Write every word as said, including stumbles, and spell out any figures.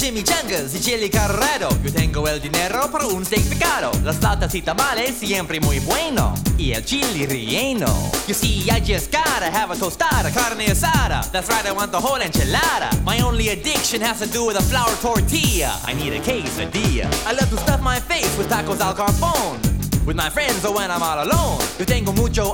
chimichangas y chili carrero. Yo tengo el dinero para un steak picado. Las latas y tamales siempre muy bueno. Y el chili relleno. You see, I just gotta have a tostada, carne asada. That's right, I want the whole enchilada. My only addiction has to do with a flour tortilla. I need a quesadilla. I love to stuff my face with tacos al carbone. With my friends or when I'm all alone. Yo tengo mucho